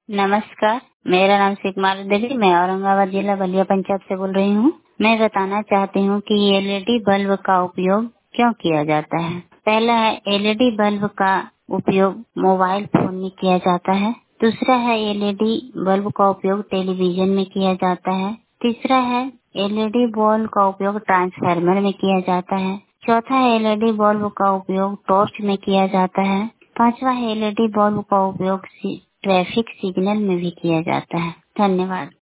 नमस्कार, मेरा नाम शिवकुमार देवी, मैं औरंगाबाद जिला बलिया पंचायत से बोल रही हूँ। मैं बताना चाहती हूँ कि एलईडी बल्ब का उपयोग क्यों किया जाता है। पहला है, एलईडी बल्ब का उपयोग मोबाइल फोन में किया जाता है। दूसरा है, एलईडी बल्ब का उपयोग टेलीविजन में किया जाता है। तीसरा है, एलईडी बल्ब का उपयोग ट्रांसफार्मर में किया जाता है। चौथा है, एलईडी बल्ब का उपयोग टॉर्च में किया जाता है। पांचवा है, एलईडी बल्ब का उपयोग ट्रैफिक सिग्नल में भी किया जाता है। धन्यवाद।